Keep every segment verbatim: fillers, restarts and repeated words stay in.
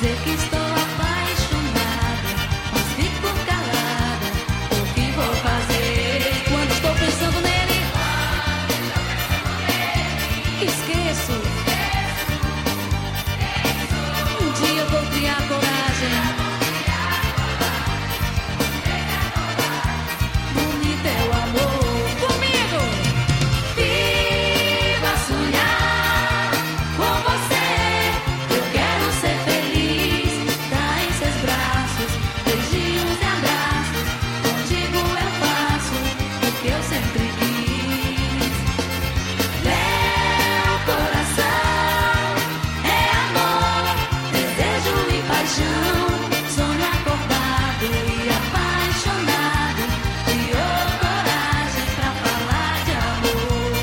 dizer que estou apaixonada, mas fico calada. O que vou fazer quando estou pensando nele? Esqueço. Um dia eu vou criar coragem. Bonito é o amor. Comigo! Viva sonhar com você. Eu quero ser feliz. Tá em seus braços, beijinhos e abraços. Contigo eu faço o que eu sempre quis. Meu coração é amor, desejo e paixão. Sonho acordado e apaixonado. Criou coragem pra falar de amor.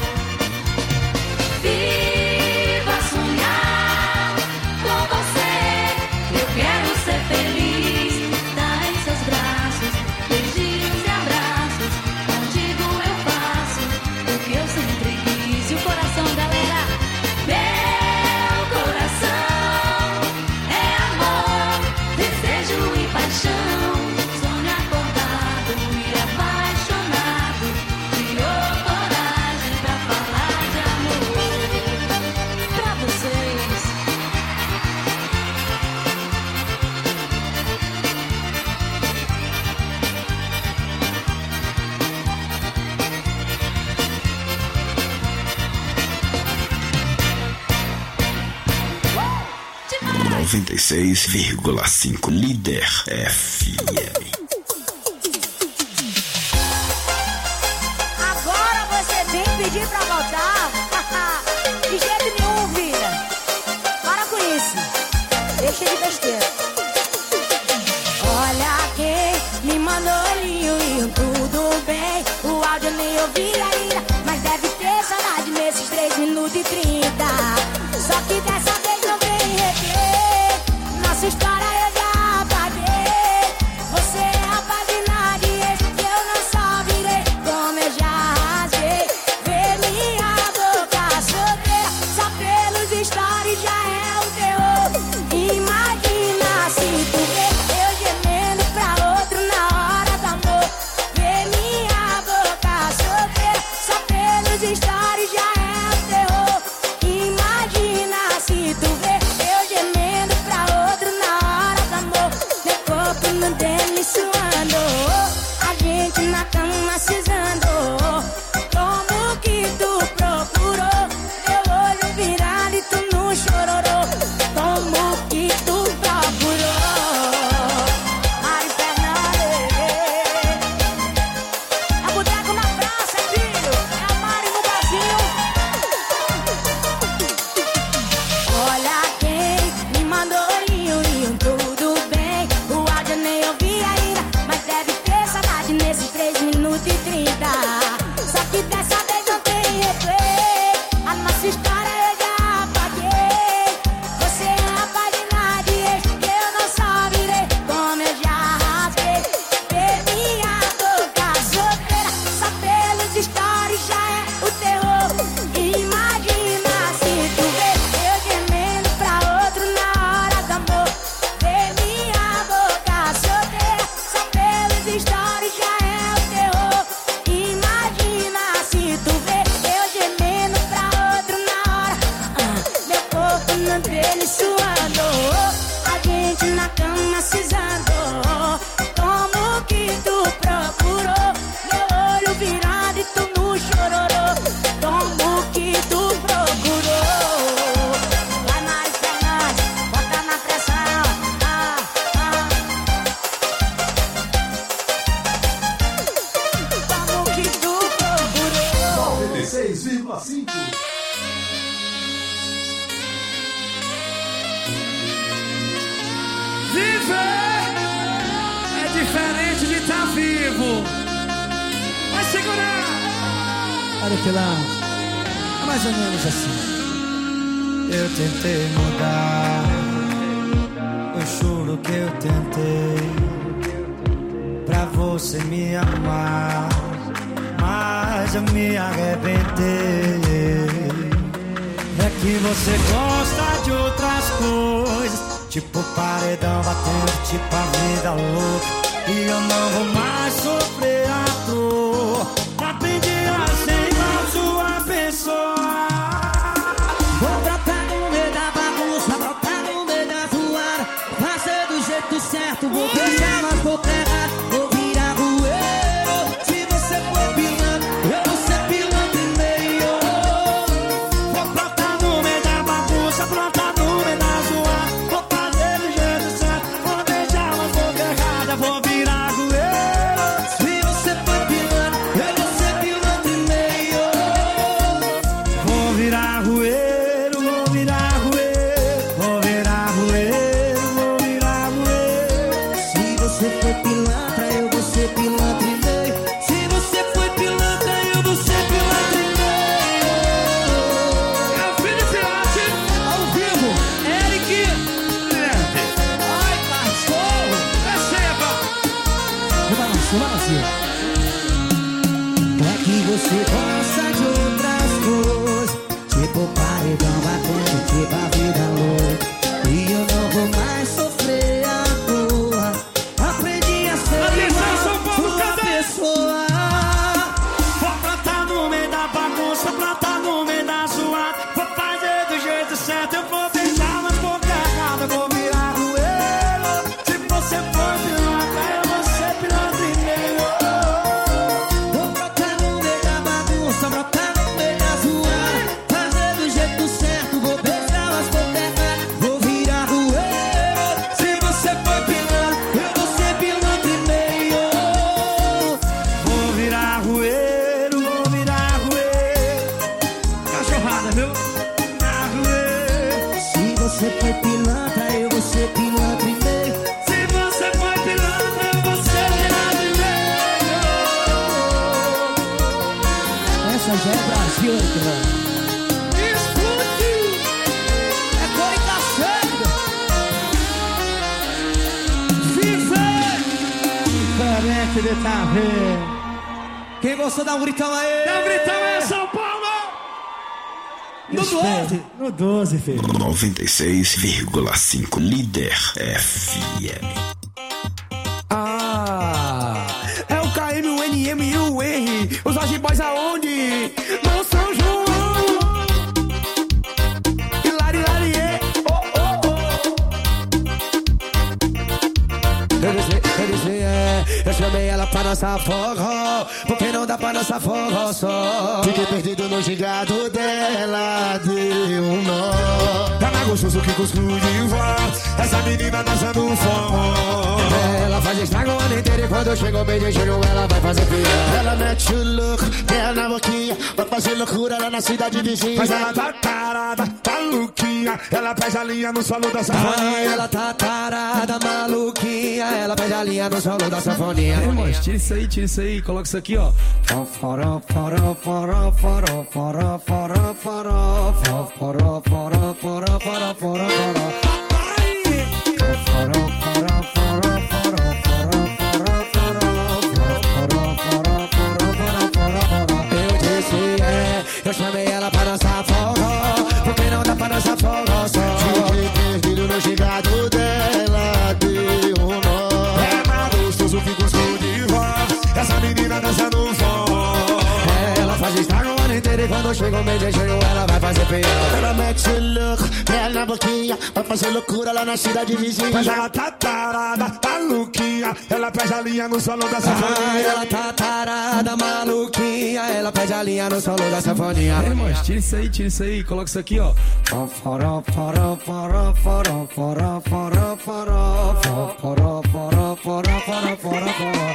Viva sonhar com você. Eu quero ser feliz. Tá em seus braços, beijinhos e abraços. Contigo eu faço o que eu sempre quis. E o coração, galera? Meu coração é amor, desejo e paixão. Sonho acordado e apaixonado. Criou coragem pra falar de amor pra vocês. noventa e seis vírgula cinco Líder F M. Agora você vem pedir pra voltar? De jeito nenhum, filha. Para com isso. Deixa de besteira. Olha quem me mandou olhinho e um tudo bem. O áudio nem ouvi ainda, mas deve ter saudade nesses três minutos e trinta. Só que dessa vez não vem reter. Nossa história eu já apaguei. Você é a página de ex que eu não só virei, como eu já rasguei. Ver minha boca solteira só pelos stories já é um terror. Imagina se tu vê eu gemendo pra outro na hora do amor. Ver minha boca solteira só pelos stories já é um terror. Imagina se tu vê eu gemendo pra outro na hora do amor. Meu corpo no dele suando, a gente na cama cisando. Como que tu procurou? Meu olho virado e tu não chororou. Como que tu procurou? Mari Fernandes. É boteco na praça, filho. É a Mari no barzinho. Olha quem me mandou olhinho e um tudo bem. O áudio nem ouvi ainda, mas deve ter saudade nesses três minutos e trinta. Só que dessa vez não tem replay. A nossa história eu já apaguei. Você é a página de ex que eu não só virei, como eu já rasguei. Ver minha boca solteira só pelos stories já é o terror. Imagina se tu vê eu gemendo pra outro na hora do amor. Ver minha boca solteira só pelos stories já é o terror. Imagina se tu vê eu gemendo pra outro na hora. Ah, meu corpo no dele suando, a gente na cama cisando. Como que tu procurou? Meu olho virado e tu não chororou. Como que tu procurou? Vai, Mari Fernandes, bota na pressão. Ah, ah. Como que tu procurou? noventa e seis vírgula cinco. Viver é diferente de estar vivo. Vai segurar. Olha que lá, é mais ou menos assim. Eu tentei mudar, eu juro que eu tentei, pra você me amar, mas eu me arrebentei. É que você gosta de outras coisas, tipo paredão batendo, tipo a vida louca. E eu não vou mais sofrer à toa. Aprendi a ser igual sua pessoa. Vou brotar no meio da bagunça, brotar no meio da zoada. Fazer do jeito certo, vou deixar mais pouco errado. Vou virar rueiro, se você for pilantra, eu vou ser pilantra e meio. Vou brotar no meio da bagunça, brotar no meio da zoada. Vou fazer do jeito certo, vou deixar mais pouco errado. Vou virar rueiro, se você for pilantra, eu vou ser pilantra e meio. vou virar rueiro. Se você foi pilantra, eu vou ser pilantra e meio. Se você foi pilantra, eu vou ser pilantra e meio. É o Felipe Arte, ao vivo. Eric Nerd. Ai, cachorro. Receba. No balanço, no balanço. É que você gosta de outras coisas, tipo paredão batendo, tipo a vida louca. E eu não vou mais sofrer à toa. Aprendi a ser Atenção, São igual Paulo, sua cadê? pessoa. Vou brotar no meio da bagunça, brotar no meio da zoada. Vou fazer do jeito certo, eu vou deixar mais pouco errado. Eu vou virar rueiro, se você for pilantra, eu vou ser pilantra e meio. Vou brotar no meio da bagunça, brotar no meio da zoada. Fazer do jeito certo, vou deixar mais pouco errado. Vou virar rueiro, se você for pilantra, eu vou ser pilantra e meio. Vou virar rueiro, vou virar rueiro. Cachorrada, viu? Virar rueiro. Se você foi pilantra, eu vou ser pilantra e meio. Se você for pilantra, eu vou ser pilantra e meio. Essa já é Brasil, Arquilão. Explodiu. É cor e cacete. FIFA! Diferente de tá vendo. Quem gostou, dá um gritão aí. Dá um gritão aí, São Paulo. No doze. No doze, filho. noventa e seis vírgula cinco Líder F M. Ah, é o K M, o N M e o R. Os Logi Boys aonde? No São João. Hilari, Hilari, é. Oh, oh, oh. Eu disse, eu disse, é. Eu chamei ela pra dançar forró, porque não dá pra dançar forró só. Fiquei perdido no gingado dela, deu um nó. Tá mais gostoso que cuscuz de vó. Essa menina dançando forró. Ela faz estrago o ano inteiro e quando eu chego bem de junho ela vai fazer pior. Ela mete o louco, pé na boquinha, vai fazer loucura lá na cidade vizinha. Mas ela tá tarada, tá louquinha. Ela pede a linha no solo da sanfoninha. Ai, ela tá tarada, maluquinha. Ela pede a linha no solo da sanfoninha. Irmãos, tira isso aí, tira isso aí. Coloca isso aqui, ó. Foró, foró, foró, foró, foró, foró, foró, foró, foró, foró, foró, foró, foró, foró. Eu disse é, eu chamei ela pra dançar forró, porque não dá pra dançar forró só. Fiquei perdido no gingado dela, deu um nó. É mais gostoso que cuscuz de vó. Essa menina dançando forró. Ela faz estrago o ano inteiro e quando chega o mês de junho ela vai fazer pior. Ela mete o louco, pé na boquinha, vai fazer loucura lá na cidade vizinha. Mas ela tá tarada, tá louquinha. Ela pede a linha no solo da Ai, sanfoninha. ela tá tarada, maluquinha. Ela pede a linha no solo da sanfoninha. Irmãos, tira isso aí, tira isso aí. Coloca isso aqui, ó. Foró, foró, foró, foró, foró, foró, foró, foró, foró, foró, foró, foró, foró, foró.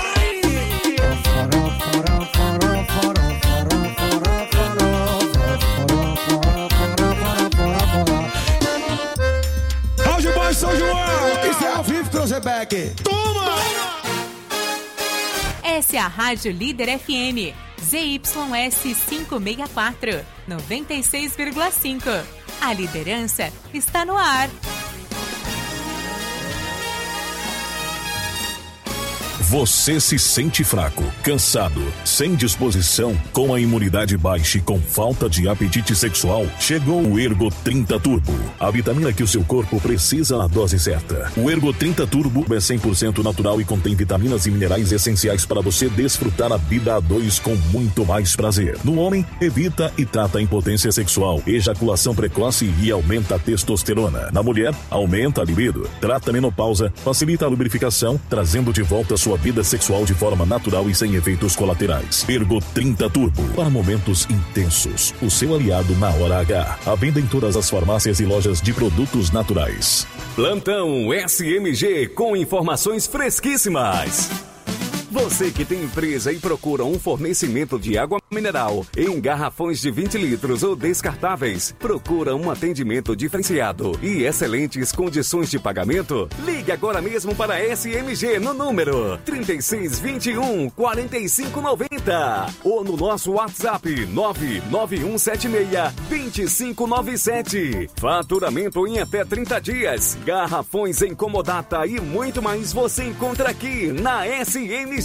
Foró, foró, foró, foró, foró, foró, foró, foró, foró, foró, foró, foró. Logi Boys São João. Isso é ao vivo, Cruzebeck. Toma! Essa é a Rádio Líder F M, Z Y S quinhentos e sessenta e quatro, noventa e seis vírgula cinco. A liderança está no ar. Você se sente fraco, cansado, sem disposição, com a imunidade baixa e com falta de apetite sexual? Chegou o Ergo trinta Turbo, a vitamina que o seu corpo precisa na dose certa. O Ergo trinta Turbo é cem por cento natural e contém vitaminas e minerais essenciais para você desfrutar a vida a dois com muito mais prazer. No homem, evita e trata a impotência sexual, ejaculação precoce e aumenta a testosterona. Na mulher, aumenta a libido, trata a menopausa, facilita a lubrificação, trazendo de volta a sua vida sexual de forma natural e sem efeitos colaterais. Ergo trinta Turbo, para momentos intensos. O seu aliado na hora H. À venda em todas as farmácias e lojas de produtos naturais. Plantão S M G com informações fresquíssimas. Você que tem empresa e procura um fornecimento de água mineral em garrafões de vinte litros ou descartáveis, procura um atendimento diferenciado e excelentes condições de pagamento? Ligue agora mesmo para a S M G no número trinta e seis, vinte e um, quarenta e cinco, noventa ou no nosso WhatsApp nove nove um sete seis, dois cinco nove sete. Faturamento em até trinta dias, garrafões em comodata e muito mais você encontra aqui na S M G.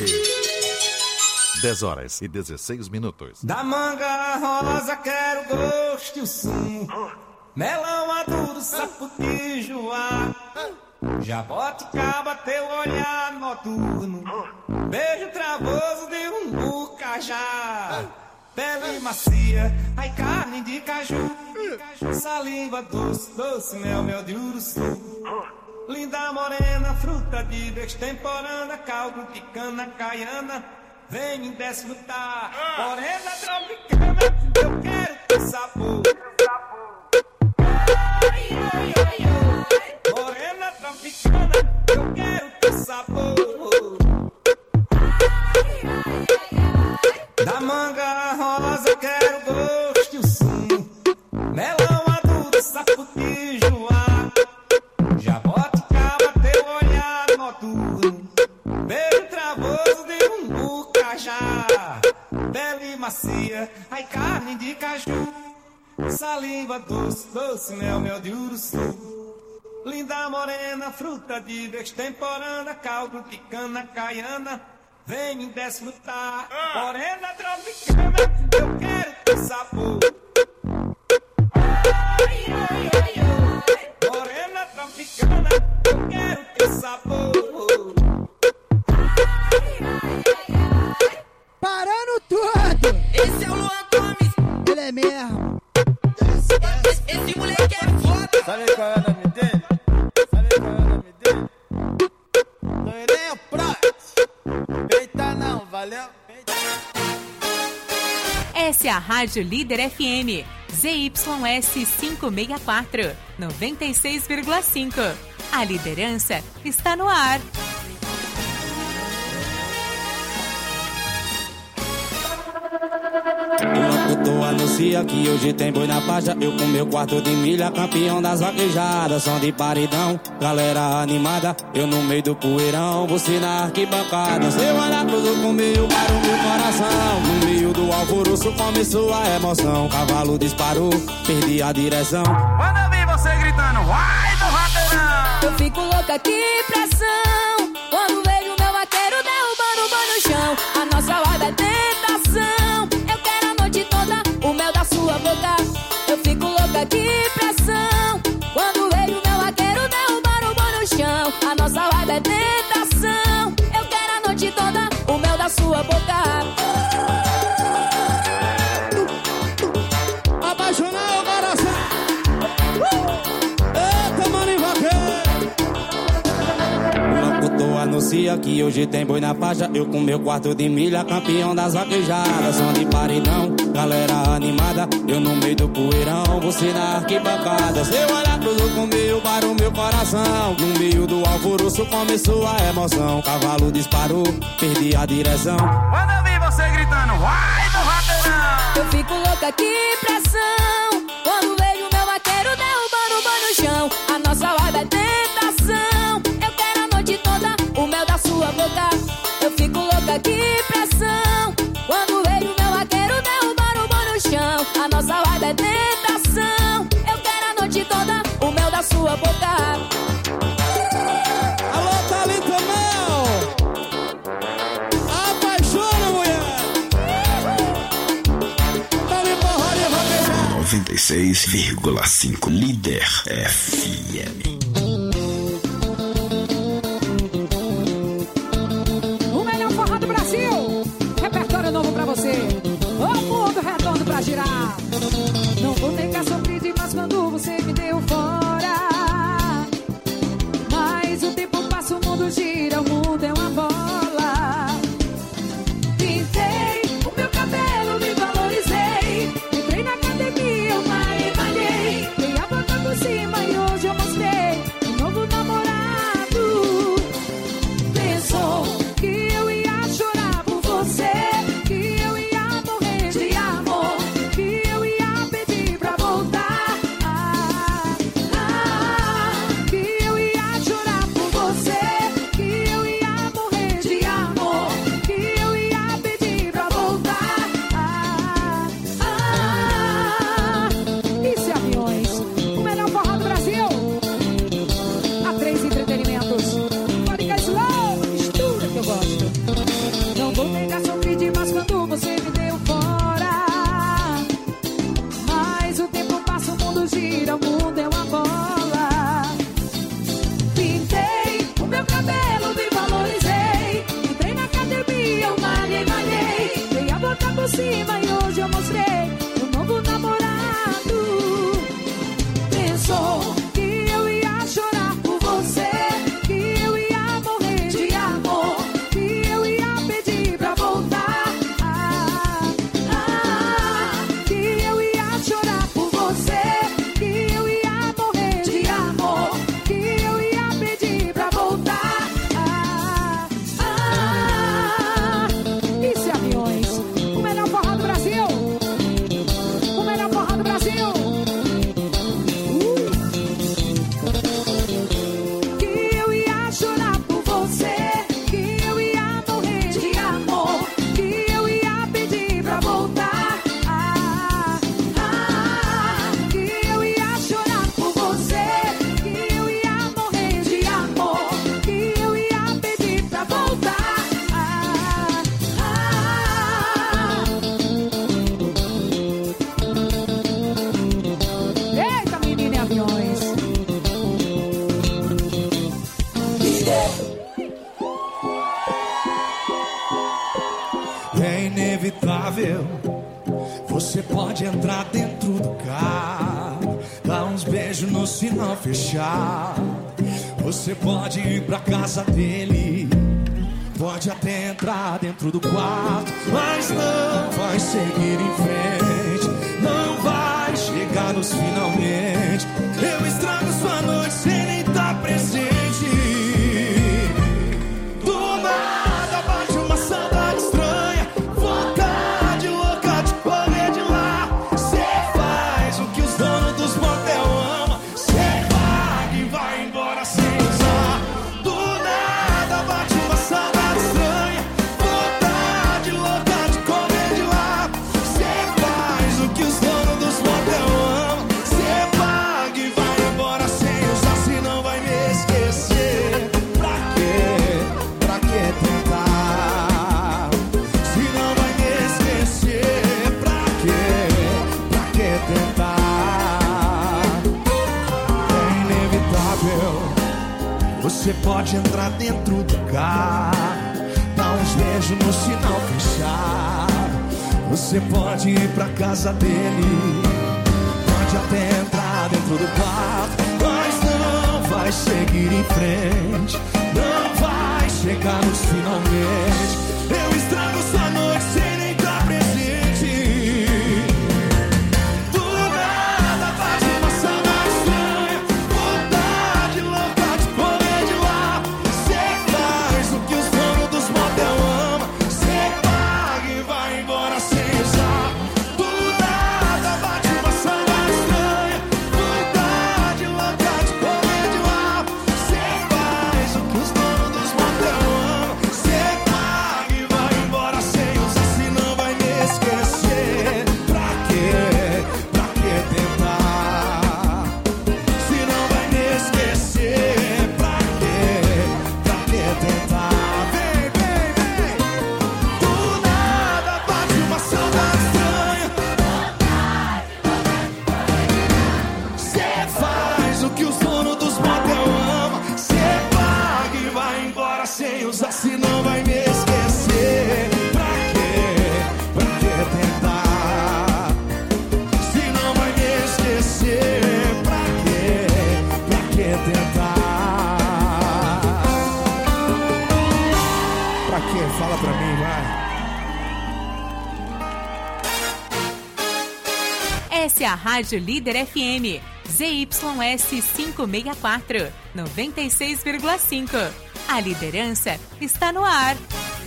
dez horas e dezesseis minutos. Da manga rosa quero gosto e o sumo, melão maduro, saputijoá, jaboticaba teu olhar noturno, beijo travoso de um cajá, pele macia, ai carne de caju, saliva doce, doce mel, mel de uruçu. Linda morena, fruta de destemporânea, caldo de cana caiana, vem me desfrutar. Morena tropicana, eu quero teu sabor. Ai, ai, ai, ai. Morena tropicana, eu quero teu sabor. Ai, ai, ai, ai. Da manga rosa quero gosto e o sumo, melão maduro, saputijoá, jaboticaba teu olhar noturno, beijo travoso de um cajá, pele macia, ai carne de caju, saliva doce, doce mel, mel de uruçu. Linda morena, fruta de destemporânea, caldo de cana caiana, vem me desfrutar. Morena tropicana, eu quero teu sabor. Ai, ai, ai, ai. Morena tropicana, eu quero teu sabor. Ai, ai, ai, ai. Parando tudo! Esse é o Luan Gomes. Ele é mesmo. Esse, esse, esse moleque é foda. Sabe qual é o nome dele? Sabe qual é o nome dele? Loirinho Prot. Peita não, valeu? Peita. Essa é a Rádio Líder F M, Z Y S quinhentos e sessenta e quatro, noventa e seis vírgula cinco. A liderança está no ar. O locutor anuncia que hoje tem boi na faixa. Eu com meu quarto de milha, campeão das vaquejadas. Som de paredão, galera animada. Eu no meio do poeirão, você na arquibancada. Seu olhar cruzou comigo para o meu coração. No meio do alvoroço começou a emoção. Cavalo disparou, perdi a direção. Quando eu vi você gritando, vai do vaqueirão. Eu fico louca, que pressão. Quando vejo meu vaqueiro derrubando o boi no chão. A nossa roda é tentação. Eu quero a noite toda o mel da sua boca. Eu fico louca, que pressão. Quando vejo meu vaqueiro derrubando o boi no chão. A nossa roda é tentação. Eu quero a noite toda o mel da sua boca. Apaixonar o coração. Eita, mano, e vaqueiro. O locutor anuncia que hoje tem boi na faixa. Eu com meu quarto de milha, campeão das vaquejadas. Som de paredão, galera animada. Eu no meio do poeirão, você na arquibancada. Seu olhar cruzou comigo para o meu coração. No meio do alvoroço começou a emoção. Cavalo disparou, perdi a direção. Quando eu vi você gritando, vai do vaqueirão. Eu fico louca, que pressão. Quando vejo meu vaqueiro derrubando o boi no chão. A nossa roda é tentação. Eu quero a noite toda o mel da sua boca. Eu fico louca, que pressão. Quando vejo meu vaqueiro derrubando o boi no chão. A nossa roda é tentação. Eu quero a noite toda o mel da sua boca. Alô, Thalita Mel. seis vírgula cinco Líder F M. O melhor forró do Brasil. Repertório novo pra você. O mundo redondo pra girar. Não vou negar, sofri demais quando você me deu fora. Mas o tempo passa, o mundo gira, o mundo é uma bola. Pintei o meu cabelo, me valorizei. Entrei na academia, eu malhei, malhei. Dei a volta por cima e hoje eu mostrei um novo namorado. Pensou que eu ia chorar por você, que eu ia morrer de amor, que eu ia pedir pra voltar. Ah, ah, que eu ia chorar por você, que eu ia morrer de amor, que eu ia pedir pra voltar. Ah, ah, isso é Aviões, o melhor forró do Brasil. A três Entretenimentos. Fábrica Slow, mistura que eu gosto. Não vou negar, sofri demais quando você me deu fora. Mas o tempo passa, o mundo gira, o mundo é uma bola. Pintei o meu cabelo, me valorizei. Entrei na academia, eu malhei, malhei. Dei a volta por cima e hoje eu mostrei um novo namorado. Pensou que eu ia chorar por você, que eu ia morrer de amor, que eu ia pedir pra voltar. Ah, ah, que eu ia chorar por você, que eu ia morrer de amor, que eu ia pedir pra voltar. Ah, ah, isso é Aviões, o melhor forró do Brasil. O melhor forró do Brasil. Que eu ia chorar por você, que eu ia morrer de amor, que eu ia pedir pra voltar. Ah, ah, que eu ia chorar por você, que eu ia morrer de amor, que eu ia pedir pra voltar. Ah, ah. Eita, menina, e Aviões. É inevitável. Você pode entrar dentro do carro, dar uns beijos no sinal fechar. Você pode ir pra casa dele, pode até entrar dentro do quarto, mas não vai seguir em frente, não vai chegar nos finalmente. Eu estrago sua noite sem nem estar presente. Do nada bate uma saudade estranha, vontade louca de correr de lá. Cê faz o que os donos dos motel amam, cê paga e vai embora sem usar. Do nada bate uma saudade estranha, vontade louca de correr de lá. Cê faz o que os donos dos motel amam, cê paga e vai embora sem usar. Se não vai me esquecer, pra quê? Pra que tentar? Se não vai me esquecer, pra quê? Pra que tentar? É inevitável. Você pode entrar dentro do carro, dar uns beijos no sinal fechado. Você pode ir pra casa dele, pode até entrar dentro do quarto, mas não vai seguir em frente, não vai chegar nos finalmente. Eu estrago sua noite sem nem estar presente. Do nada bate uma saudade estranha, vontade louca de correr de lá. Cê faz o que os donos dos motel amam, cê paga e vai embora sem usar. Do nada bate uma saudade estranha, vontade louca de correr de lá. Cê faz o que os donos dos motel amam, Essa é a Rádio Líder F M, Z Y S quinhentos e sessenta e quatro, noventa e seis vírgula cinco. A liderança está no ar.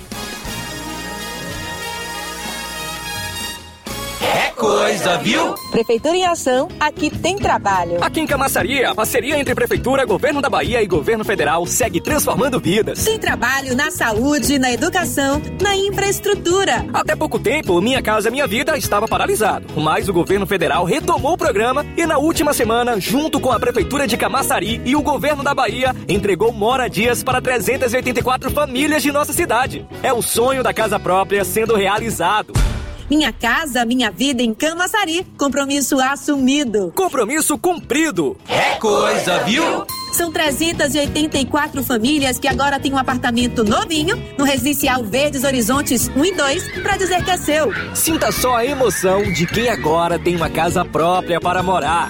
É coisa, viu? Prefeitura em Ação, aqui tem trabalho. Aqui em Camaçari, a parceria entre Prefeitura, Governo da Bahia e Governo Federal segue transformando vidas. Tem trabalho na saúde, na educação, na infraestrutura. Até pouco tempo, Minha Casa Minha Vida estava paralisado, mas o Governo Federal retomou o programa e na última semana, junto com a Prefeitura de Camaçari e o Governo da Bahia, entregou moradias para trezentas e oitenta e quatro famílias de nossa cidade. É o sonho da casa própria sendo realizado. Minha Casa, Minha Vida em Camaçari. Compromisso assumido. Compromisso cumprido. É coisa, viu? São trezentas e oitenta e quatro famílias que agora têm um apartamento novinho no Residencial Verdes Horizontes um e dois para dizer que é seu. Sinta só a emoção de quem agora tem uma casa própria para morar.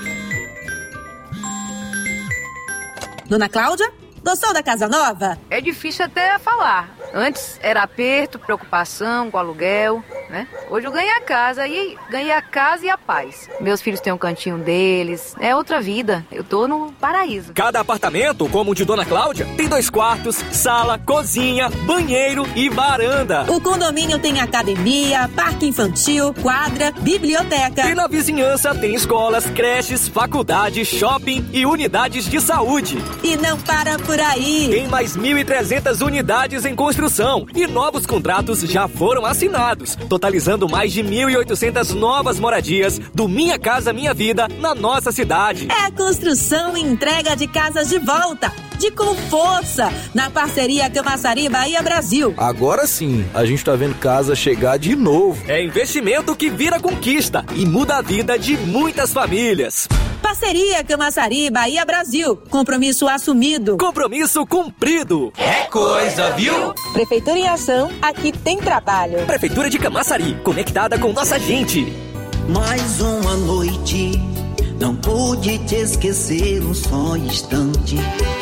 Dona Cláudia, gostou da casa nova? É difícil até falar. Antes era aperto, preocupação com aluguel, né? Hoje eu ganhei a casa e ganhei a casa e a paz. Meus filhos têm um cantinho deles, é outra vida. Eu tô no paraíso. Cada apartamento, como o de Dona Cláudia, tem dois quartos, sala, cozinha, banheiro e varanda. O condomínio tem academia, parque infantil, quadra, biblioteca. E na vizinhança tem escolas, creches, faculdade, shopping e unidades de saúde. E não para por aí. Tem mais mil e trezentas unidades em construção e novos contratos já foram assinados, totalizando mais de mil e oitocentas novas moradias do Minha Casa Minha Vida na nossa cidade. É a construção e entrega de casas de volta, de com força, na parceria Camaçari Bahia Brasil. Agora sim, a gente tá vendo casa chegar de novo. É investimento que vira conquista e muda a vida de muitas famílias. Parceria Camaçari Bahia Brasil. Compromisso assumido. Compromisso cumprido. É coisa, viu? Prefeitura em Ação, aqui tem trabalho. Prefeitura de Camaçari, conectada com nossa gente. Mais uma noite, não pude te esquecer um só instante.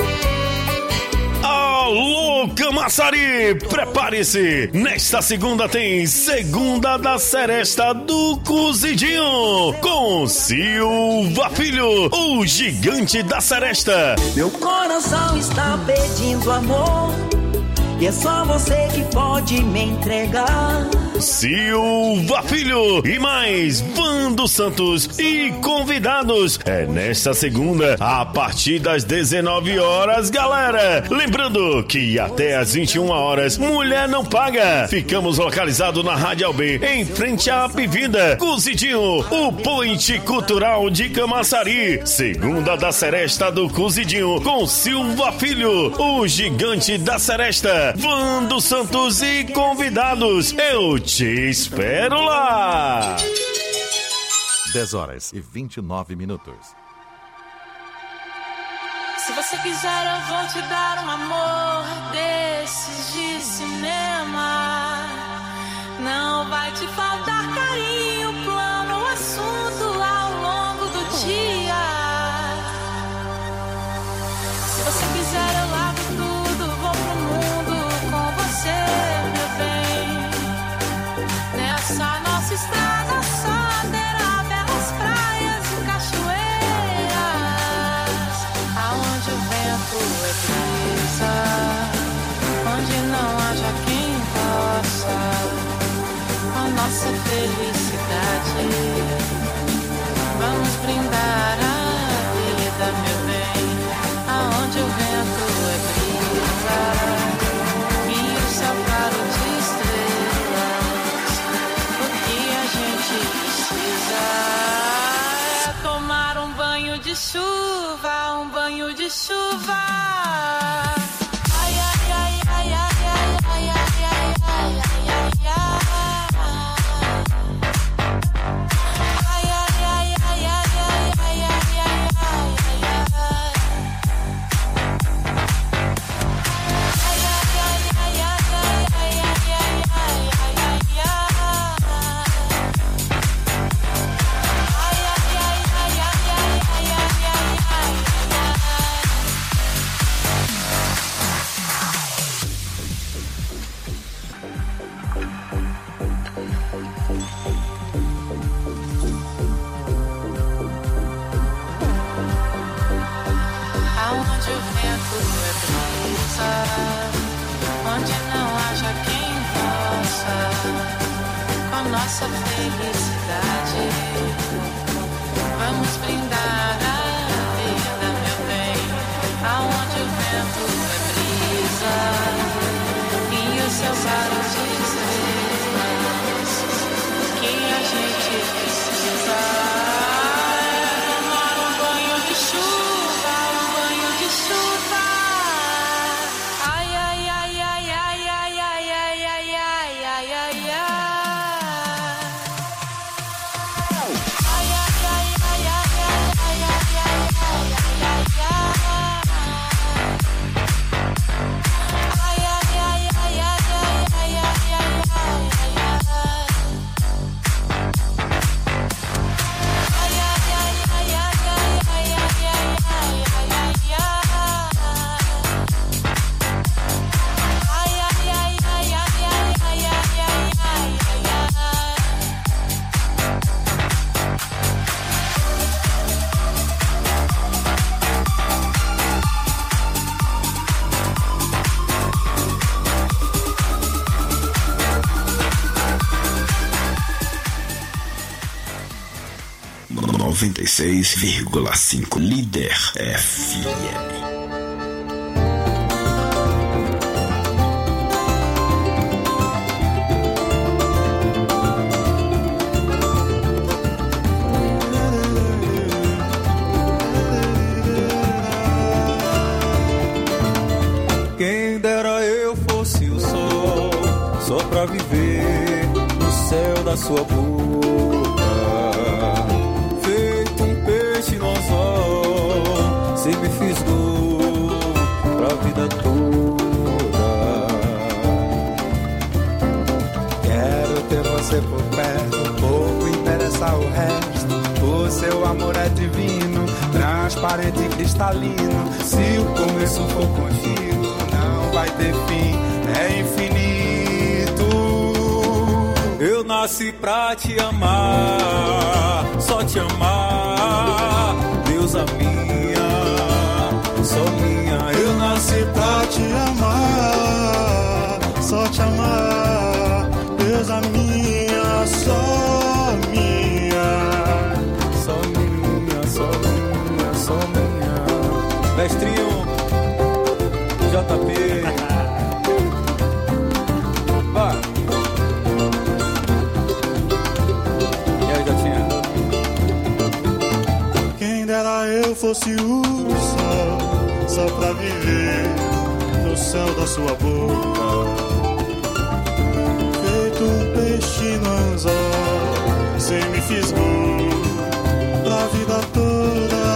Alô, Camaçari, prepare-se! Nesta segunda tem Segunda da Seresta do Cozidinho, com Silva Filho, o gigante da seresta. Meu coração está pedindo amor, e é só você que pode me entregar. Silva Filho e mais Vando Santos e convidados. É nesta segunda, a partir das dezenove horas, galera. Lembrando que até às vinte e uma horas, Mulher Não Paga. Ficamos localizados na Rádio Alben, em frente à Apivida. Cozidinho, o point cultural de Camaçari. Segunda da Seresta do Cozidinho, com Silva Filho, o gigante da seresta. Vando Santos e convidados. Eu te espero lá. dez horas e vinte e nove minutos. Se você quiser, eu vou te dar um amor desses de cinema. Não vai te faltar carinho, plano, assunto ao longo do dia. Se você quiser, eu largo tudo, vou pro mundo com você, meu bem. Nessa nossa estrada só terá belas praias e cachoeiras, aonde o vento é brisa, onde não haja quem possa a nossa felicidade. Vamos brindar a vida, meu bem, aonde o vento é brisa e o céu claro de estrelas. O que a gente precisa é tomar um banho de chuva, um banho de chuva. Ai, ai, ai, ai, ai, ai, ai, ai, ai, ai, ai, ai. tudo é brisa, onde não haja quem possa com nossa felicidade. Vamos brindar a vida, meu bem, aonde o vento é brisa e os seus aros de estrelas que a gente precisa. Tomar um banho de chuva, um banho de chuva. Ai, ai, ai, ai, ai, ai, ai, ai, ai, ai, ai, ai, ai. noventa e seis vírgula cinco Líder F M. Quem dera eu fosse o sol, só pra viver no céu da sua boca. Você me fisgou pra vida toda. Quero ter você por perto, pouco interessa o resto. O seu amor é divino, transparente e cristalino. Se o começo for contigo, não vai ter fim, é infinito. Eu nasci pra te amar, só te amar, deusa minha, só minha. Eu nasci pra te amar, só te amar, deusa minha, só minha. Só minha, só minha, só minha. Mestrinho J P. Vai. Eu fosse o sol, só pra viver no céu da sua boca. Feito um peixe no anzol, cê me fisgou pra vida toda.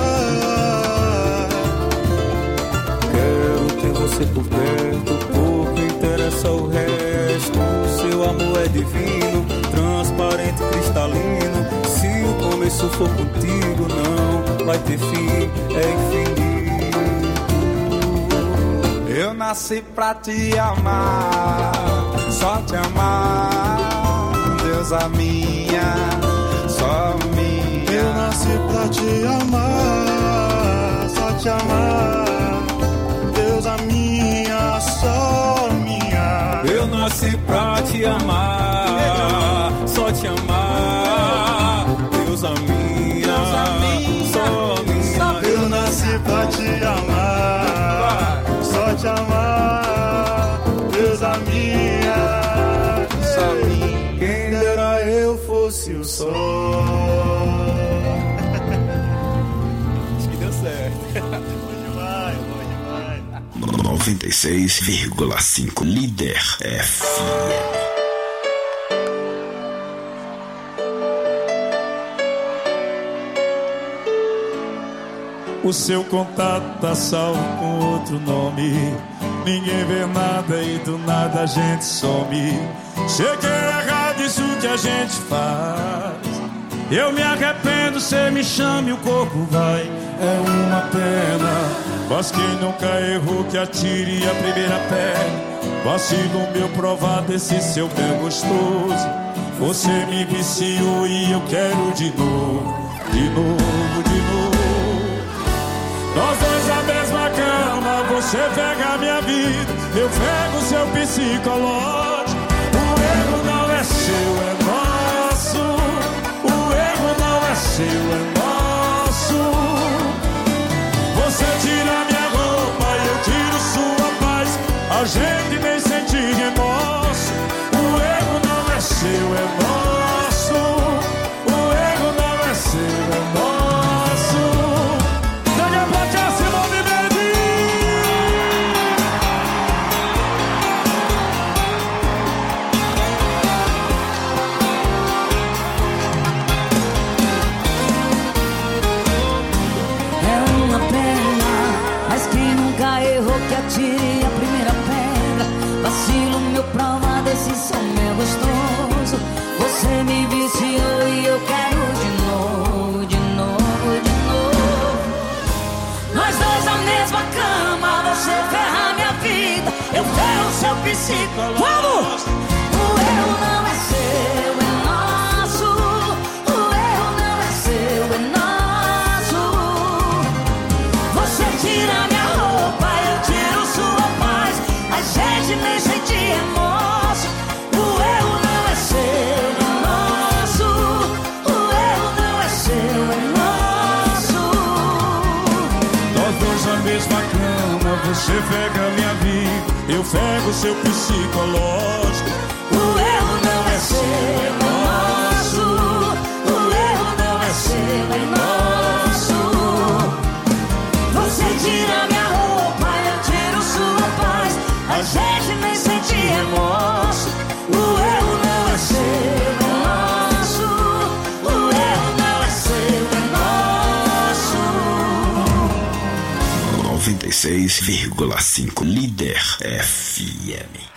Quero ter você por perto, pouco interessa o resto. Seu amor é divino, transparente, cristalino. Se o começo for contigo, não vai ter fim, é infinito. Eu nasci pra te amar, só te amar, deusa minha, só minha. Eu nasci pra te amar, só te amar, deusa minha, só minha. Eu nasci pra te amar, só te amar, deusa minha, só minha. Eu nasci pra te amar, só te amar, deusa minha, só minha. Quem dera eu fosse o sol. Acho que deu certo. noventa e seis vírgula cinco Líder F M. O seu contato tá salvo com outro nome. Ninguém vê nada e do nada a gente some. Sei que é errado isso que a gente faz. Eu me arrependo, cê me chama e o corpo vai. É uma pena. Mas quem nunca errou que atire a primeira pedra. Vacilo meu provar desse seu bem gostoso. Você me viciou e eu quero de novo. De novo, de novo. Nós dois na mesma cama. você pega minha vida, eu pego seu psicológico. O erro não é seu, é nosso. O erro não é seu, é nosso. Você tira minha roupa e eu tiro sua paz. A gente nem sente remorso. O erro não é seu, é nosso. O erro não é seu, é nosso. Pega pra cá, Simone Mendes. É uma pena, mas quem nunca errou que atire a primeira pedra. Vacilo, meu prova desse som é gostoso. Você me viciou e eu quero de novo, de novo, de novo. Nós dois na mesma cama, você ferra minha vida, eu ferro seu psicológico. Vamos! O erro não é seu, é nosso. O erro não é seu, é nosso. Você tira minha roupa, eu tiro sua paz. A gente nem sente remorso. O erro não é seu, é nosso. O erro não é seu, é nosso. Nós dois na mesma cama, você pega minha vida, eu pego seu psicológico. O erro não é seu, é nosso. O erro não é seu, é nosso. Você tira minha roupa, eu tiro sua paz. A gente nem sente remorso. O erro não é seu, é nosso. O erro não é seu, é nosso. noventa e seis vírgula cinco Líder F M.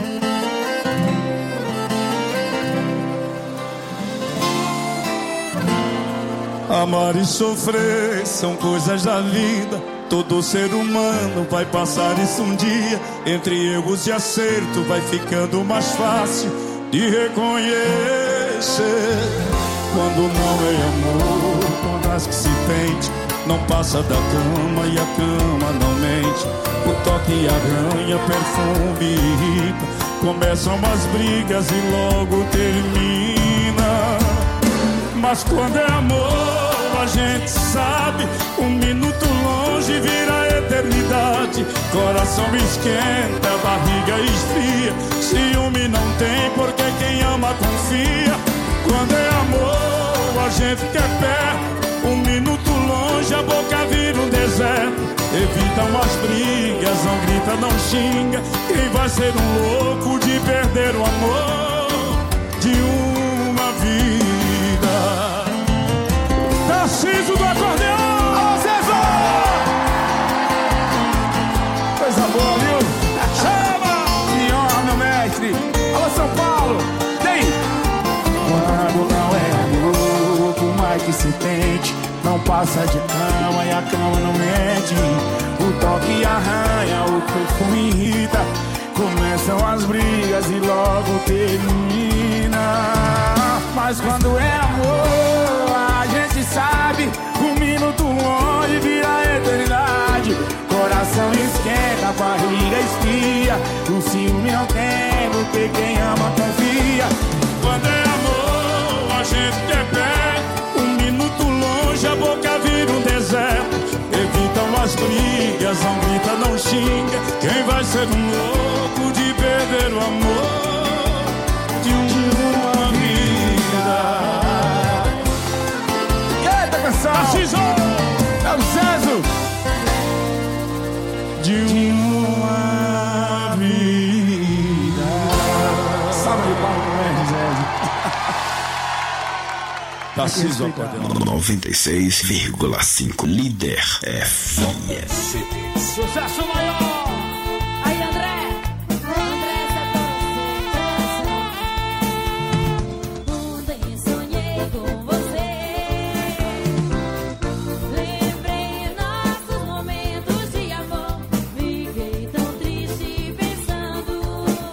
Amar e sofrer são coisas da vida. Todo ser humano vai passar isso um dia. Entre erros e acerto vai ficando mais fácil de reconhecer. Quando não é amor, quando as que se tente, não passa da cama e a cama não mente. O toque arranha, perfume irrita. Começam as brigas e logo termina. Mas quando é amor, a gente sabe, um minuto longe vira eternidade. Coração esquenta, barriga esfria. Ciúme não tem, porque quem ama confia. Quando é amor, a gente quer perto, um minuto longe, a boca vira um deserto. Evitam as brigas, não grita, não xinga. Quem vai ser um louco de perder o amor de uma vida? Tarcísio do acordeão! Alô, César! Coisa boa, viu? Chama! Que honra, meu mestre! Alô, São Paulo! Tem! Quando não é amor, por mais que se tente, não passa de cama e a cama não mente. O toque arranha, o perfume irrita. Começam as brigas e logo termina. Mas quando é amor, a gente sabe, um minuto longe vira eternidade. Coração esquenta, barriga esfria. O ciúme não tem, porque quem ama confia. Quando é amor, a gente quer perto, um minuto longe, a boca vira um deserto. Evitam as brigas, não grita, não xinga. Quem vai ser um louco de perder o amor de uma vida? Eita, canção! É o César! De uma vida. Salve de palmas pro R G. Tarcísio acordeão. noventa e seis vírgula cinco Líder F M. Sucesso maior! Aí, André! André, ontem sonhei com você. Lembrei nossos momentos de amor. Fiquei tão triste pensando.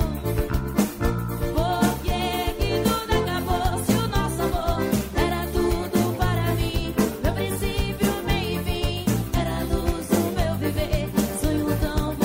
Por que que tudo acabou se o nosso amor era tudo para mim? Meu princípio, meio e fim, era a luz do meu viver. Sonho tão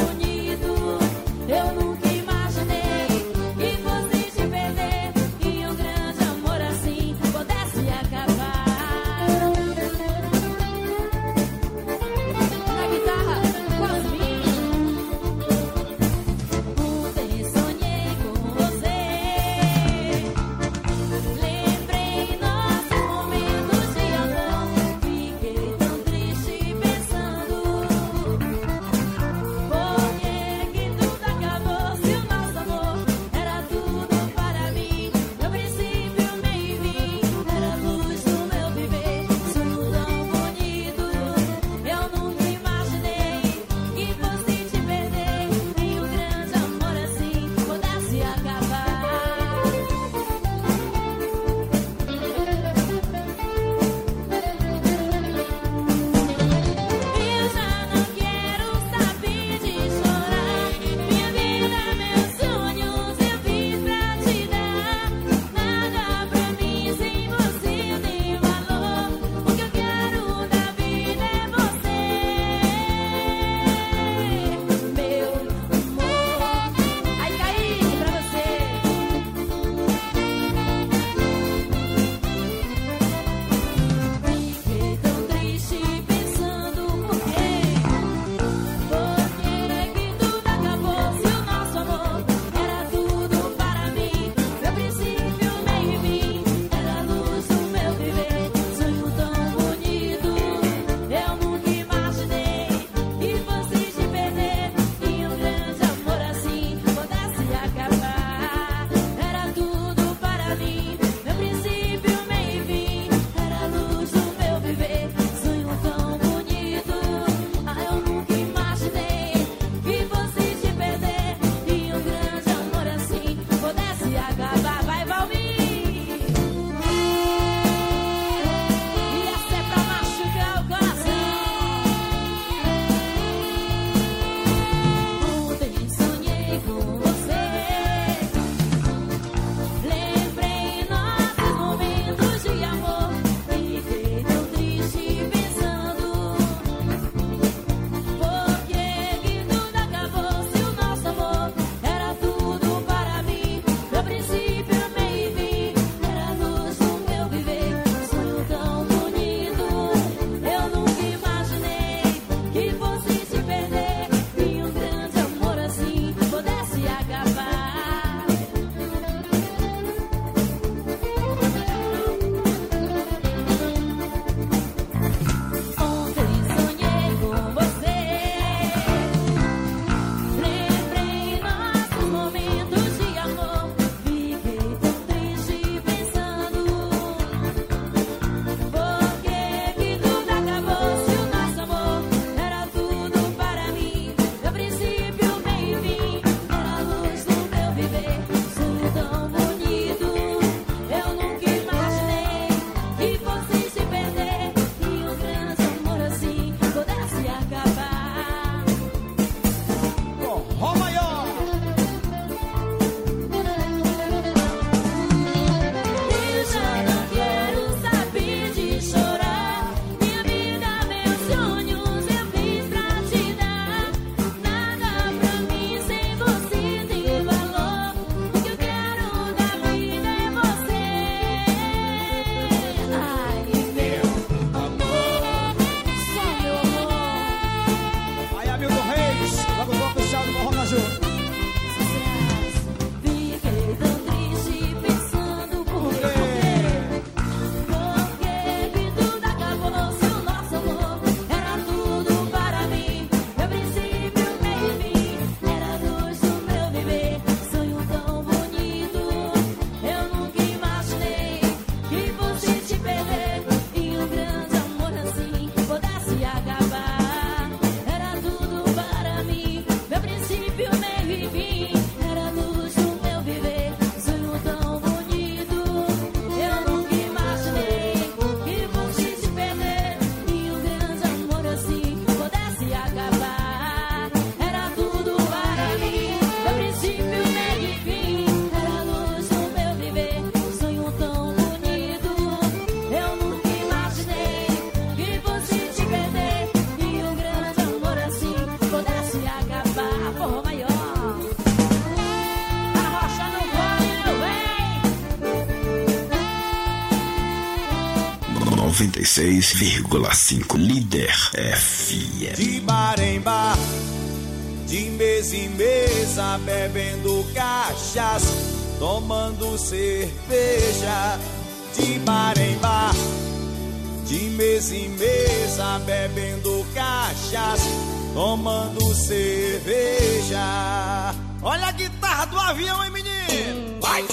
noventa e seis vírgula cinco Líder F M. De bar em bar, de mesa em mesa, bebendo cachaça, tomando cerveja. De bar em bar, de mesa em mesa, bebendo cachaça, tomando cerveja. Olha a guitarra do avião, hein, menino? Vai!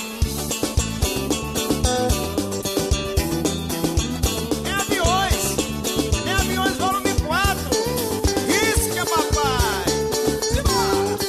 É aviões, é aviões volume quatro. Risca, papai! Simbora!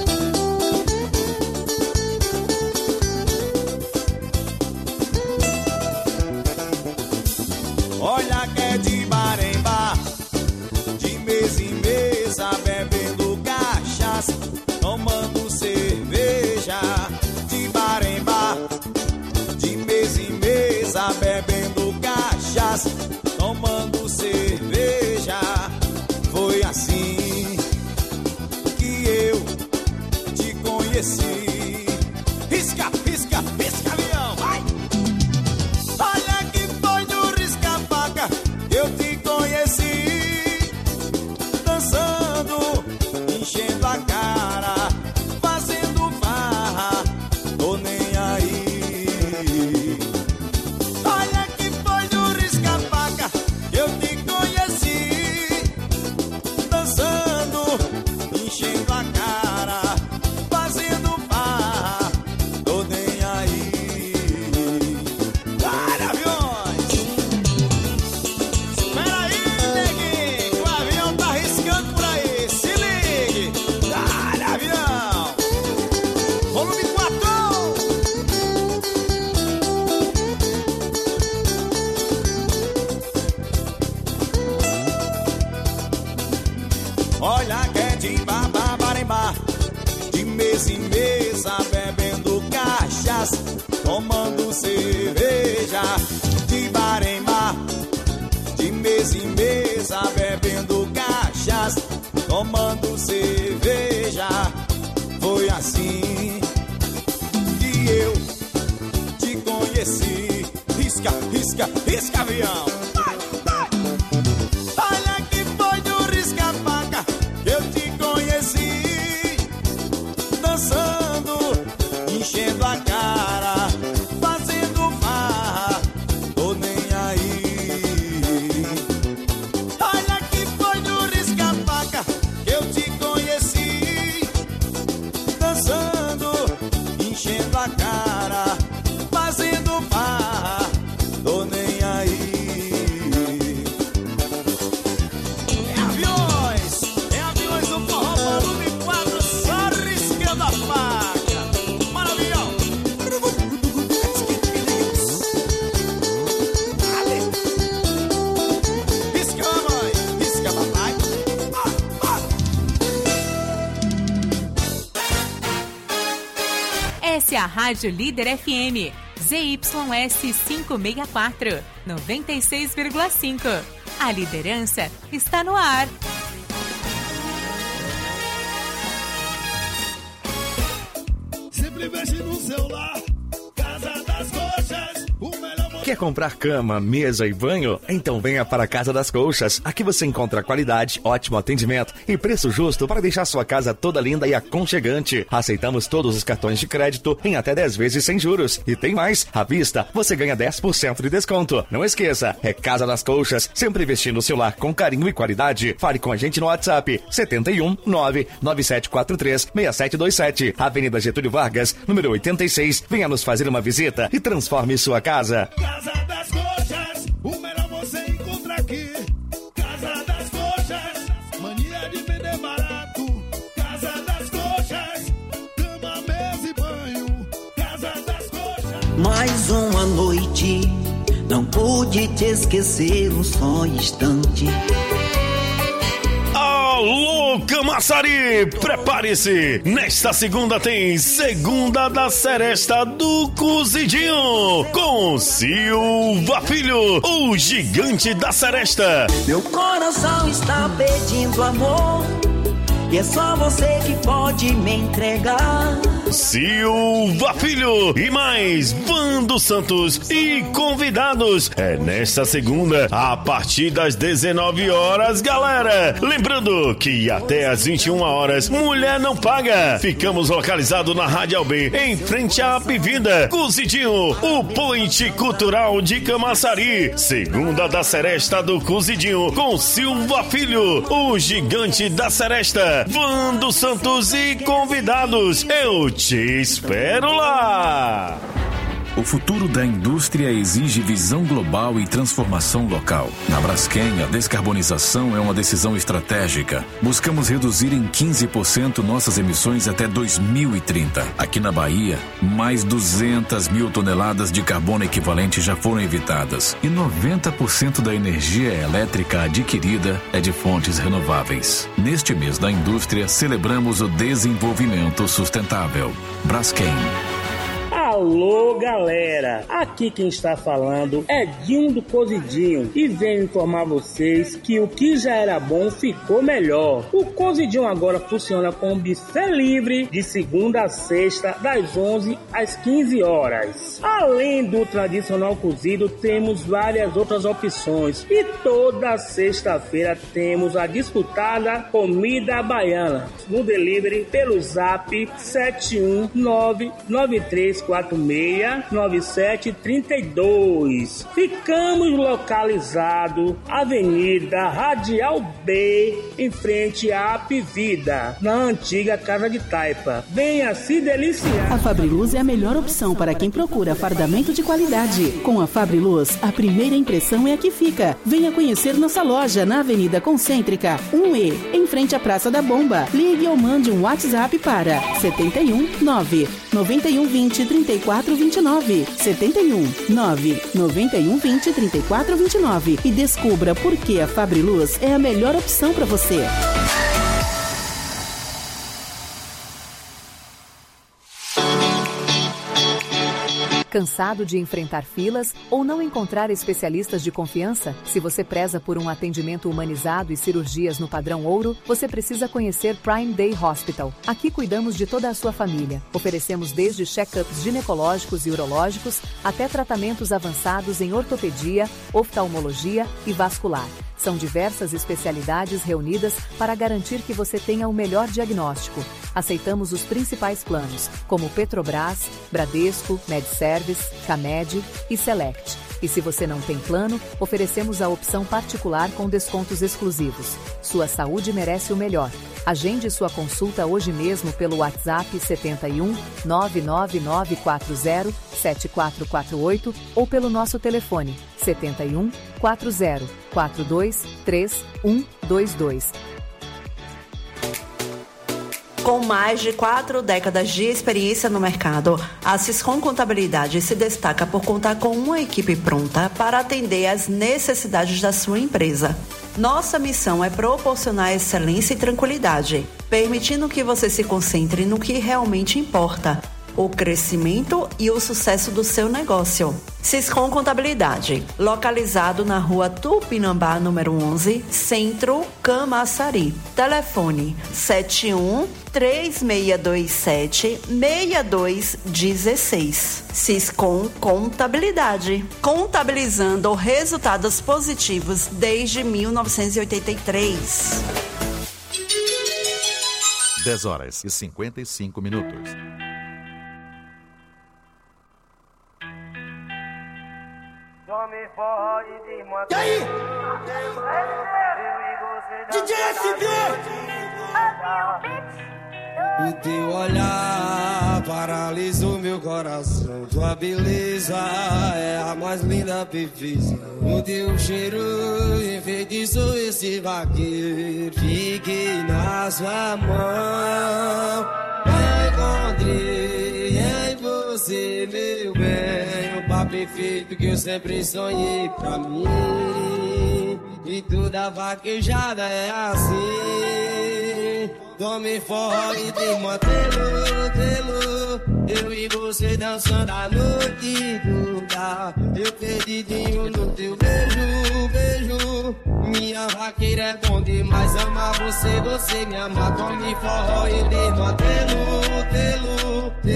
Olha que é de bar em bar, de mesa em mesa, bebendo cachaça, tomando cerveja. De bar em bar, de mesa em mesa, bebendo cachaça, tomando cerveja. Foi assim que eu te conheci. Risca, risca, risca, avião, vai! Olha que foi no risca-faca que eu te conheci, dançando, enchendo a cara, fazendo farra, tô nem aí. Olha que foi no risca-faca que eu te conheci, dançando, enchendo a cara, fazendo farra, tô nem aí. Para, aviões! Espera aí, neguinho, que o avião tá riscando por aí. Se ligue! Para, avião! Volume quatro! Olha que é de bar, bar, bar em bar, de mesa em mesa, bebendo cachaça, tomando cerveja. De bar em bar, de mesa em mesa, bebendo cachaça, tomando cerveja. Foi assim que eu te conheci. Risca, risca, risca, avião. Vai, vai. Olha que foi no risca-faca que eu te conheci, dançando, enchendo a cara, fazendo farra, tô nem aí. Olha que foi no risca-faca que eu te conheci, dançando, enchendo a cara, fazendo farra, tô nem aí. É aviões, é aviões do forró volume quatro, só riscando a faca. Bora, avião! Dale. Risca, mamãe, risca, papai. Ah, ah. Essa é a Rádio Líder F M, Z Y S quinhentos e sessenta e quatro, noventa e seis vírgula cinco. A liderança está no ar. Sempre mexe no celular, Casa das Coxas, o melhor. Quer comprar cama, mesa e banho? Então venha para a Casa das Colchas. Aqui você encontra qualidade, ótimo atendimento e preço justo para deixar sua casa toda linda e aconchegante. Aceitamos todos os cartões de crédito em até dez vezes sem juros. E tem mais, à vista você ganha dez por cento de desconto. Não esqueça, é Casa das Colchas, sempre vestindo o seu lar com carinho e qualidade. Fale com a gente no WhatsApp setenta e um, nove nove sete quatro três, seis sete dois sete, Avenida Getúlio Vargas, número oitenta e seis. Venha nos fazer uma visita e transforme sua casa. Casa das Coxas, o melhor você encontra aqui. Casa das Coxas, mania de vender barato. Casa das Coxas, cama, mesa e banho. Casa das Coxas. Mais uma noite, não pude te esquecer um só instante. Alô, Camaçari, prepare-se! Nesta segunda tem Segunda da Seresta do Cozidinho, com Silva Filho, o gigante da seresta. Meu coração está pedindo amor, e é só você que pode me entregar. Silva Filho e mais Vando Santos e convidados. É nesta segunda, a partir das dezenove horas, galera. Lembrando que até às vinte e uma horas, Mulher Não Paga. Ficamos localizados na Rádio Albi, em frente à Apivida. Cozidinho, o Point Cultural de Camaçari. Segunda da Seresta do Cozidinho, com Silva Filho, o gigante da Seresta, Vando Santos e convidados. Eu te espero lá! O futuro da indústria exige visão global e transformação local. Na Braskem, a descarbonização é uma decisão estratégica. Buscamos reduzir em quinze por cento nossas emissões até dois mil e trinta. Aqui na Bahia, mais duzentas mil toneladas de carbono equivalente já foram evitadas. E noventa por cento da energia elétrica adquirida é de fontes renováveis. Neste mês da indústria, celebramos o desenvolvimento sustentável. Braskem. Alô, galera! Aqui quem está falando é Dinho do Cozidinho e venho informar vocês que o que já era bom ficou melhor. O Cozidinho agora funciona com buffet livre de segunda a sexta, das onze às quinze horas. Além do tradicional cozido, temos várias outras opções e toda sexta-feira temos a disputada comida baiana no delivery pelo zap sete um nove nove três quatro seis nove sete três dois. Ficamos localizados Avenida Radial B, em frente à Apivida, na antiga Casa de Taipa. Venha se deliciar. A Fabriluz é a melhor opção para quem procura fardamento de qualidade. Com a Fabriluz, a primeira impressão é a que fica. Venha conhecer nossa loja na Avenida Concêntrica um E, em frente à Praça da Bomba. Ligue ou mande um WhatsApp para sete um nove nove um dois zero três quatro dois nove, sete um nove nove um dois zero três quatro dois nove e descubra por que a Fabriluz é a melhor opção para você. Cansado de enfrentar filas ou não encontrar especialistas de confiança? Se você preza por um atendimento humanizado e cirurgias no padrão ouro, você precisa conhecer Prime Day Hospital. Aqui cuidamos de toda a sua família. Oferecemos desde check-ups ginecológicos e urológicos até tratamentos avançados em ortopedia, oftalmologia e vascular. São diversas especialidades reunidas para garantir que você tenha o melhor diagnóstico. Aceitamos os principais planos, como Petrobras, Bradesco, MedService, Camed e Select. E se você não tem plano, oferecemos a opção particular com descontos exclusivos. Sua saúde merece o melhor. Agende sua consulta hoje mesmo pelo WhatsApp sete um nove nove nove quatro zero sete quatro quatro oito ou pelo nosso telefone sete um quatro zero quatro dois três um dois dois. Com mais de quatro décadas de experiência no mercado, a Siscom Contabilidade se destaca por contar com uma equipe pronta para atender às necessidades da sua empresa. Nossa missão é proporcionar excelência e tranquilidade, permitindo que você se concentre no que realmente importa, o crescimento e o sucesso do seu negócio. Siscom Contabilidade, localizado na rua Tupinambá, número onze, Centro, Camaçari. Telefone sete um três seis dois sete seis dois um seis. Siscom Contabilidade, contabilizando resultados positivos desde mil novecentos e oitenta e três. dez horas e cinquenta e cinco minutos. E aí? D J S B! O teu olhar paralisou meu coração. Tua beleza é a mais linda perfeição. O teu cheiro enfeitiçou esse vaqueiro. Fiquei na sua mão. Encontrei em você, meu bem, o par perfeito que eu sempre sonhei pra mim. E toda vaquejada é assim. Tome fora e desmantelo, telo. Eu e você dançando a noite toda. Eu perdidinho no teu beijo, beijo. Minha vaqueira é bom demais, amar você, você me ama. Tome forró e desmantelo, telo.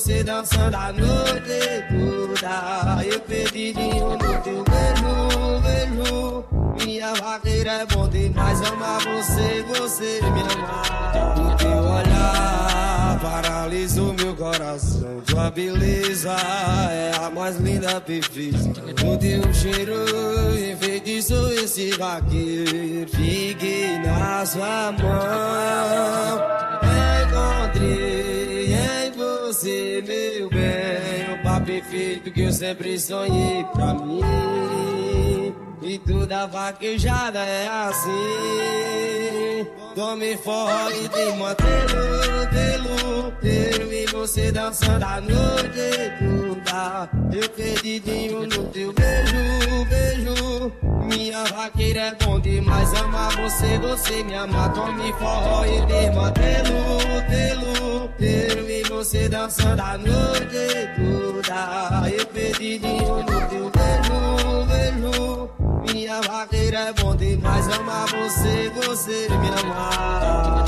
você dançando a noite toda. Eu pedidinho no teu beijo, beijo. Minha vaqueira é bom demais amar você, você me amar. O teu olhar paralisou meu coração. Tua beleza é a mais linda, perfeita. O teu cheiro enfeitiçou esse vaqueiro. Fiquei na sua mão. Encontrei em você, meu bem, o par perfeito que eu sempre sonhei pra mim. E toda vaquejada é assim. Tome forró e te mantelo, telo, telo. E você dançando a noite toda. Eu perdidinho no teu beijo, beijo. Minha vaqueira é bom demais amar você, você me ama. Tome forró e te mantelo, telo, telo. E você dançando a noite toda. Eu perdidinho no teu beijo, beijo. Minha vaqueira é bom demais amar você, você me amar.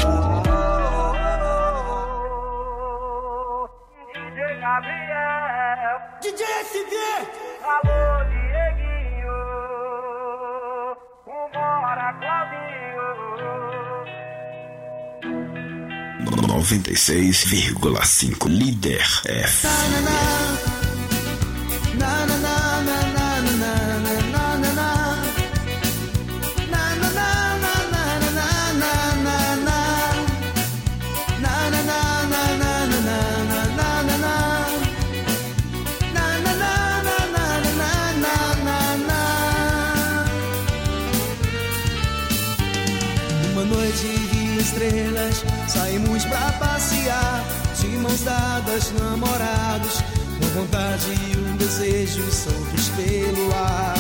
D J Gabriel, D J S D, alô Dieguinho, vambora Claudinho. noventa e seis vírgula cinco Líder F M. Na na na na na na na na na. Estrelas, saímos pra passear, de mãos dadas, namorados, com vontade e um desejo soltos pelo ar.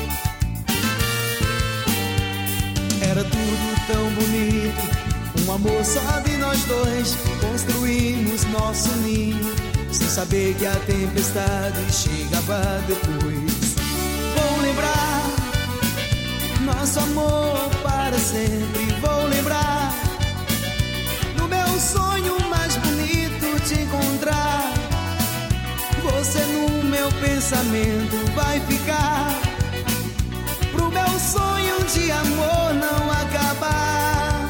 Era tudo tão bonito, um amor só de nós dois, construímos nosso ninho, sem saber que a tempestade chegava depois. Vou lembrar nosso amor para sempre, vou lembrar no meu sonho mais bonito te encontrar. Você no meu pensamento vai ficar, pro meu sonho de amor não acabar.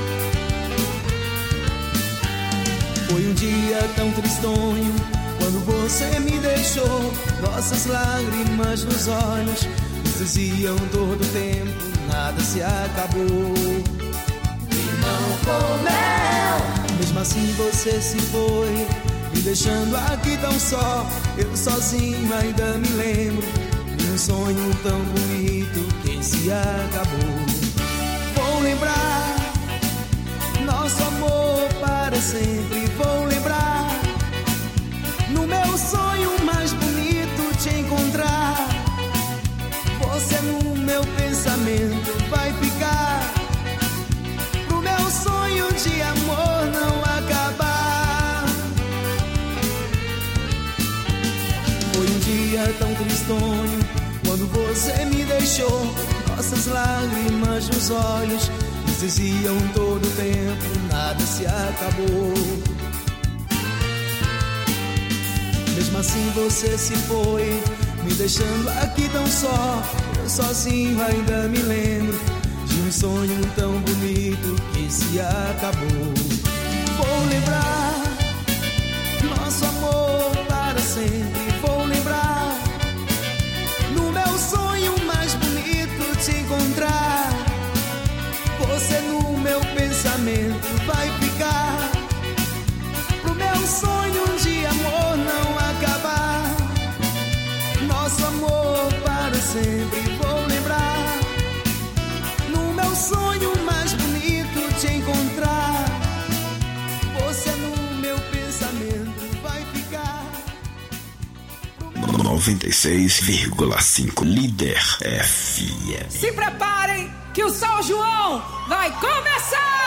Foi um dia tão tristonho quando você me deixou, nossas lágrimas nos olhos diziam todo o tempo, nada se acabou. Irmão Comel, mesmo assim você se foi, me deixando aqui tão só. Eu sozinho ainda me lembro de um sonho tão bonito que se acabou. Vou lembrar nosso amor para sempre, vou lembrar no meu sonho mais bonito te encontrar. Você no meu pensamento vai ficar, pro meu sonho de amor não acabar. Foi um dia tão tristonho quando você me deixou, nossas lágrimas nos olhos nos diziam todo o tempo, nada se acabou. Mesmo assim você se foi, me deixando aqui tão só. Eu sozinho ainda me lembro de um sonho tão bonito que se acabou. Vou lembrar nosso amor para sempre, vou lembrar no meu sonho mais bonito te encontrar. Você no meu pensamento vai ficar, pro meu sonho de amor não acabar. Nosso amor para sempre vou lembrar, no meu sonho mais bonito te encontrar. Você no meu pensamento vai ficar. noventa e seis vírgula cinco Líder F M. Se preparem que o São João vai começar!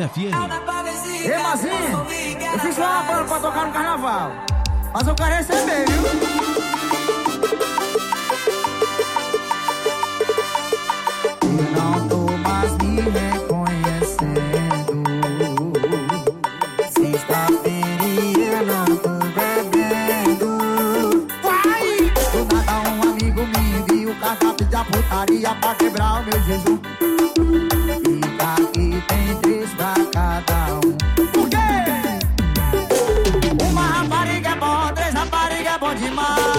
F M. Ei, Mazinho, eu fiz uma banda pra tocar no carnaval, mas eu quero receber, viu? Não tô mais me reconhecendo. Sexta-feira e eu não tô bebendo. Vai! Do nada um amigo me enviou cardápio da putaria pra quebrar o meu jejum. E daqui tem três pra cada um. Por quê? Uma rapariga é bom, três rapariga é bom demais.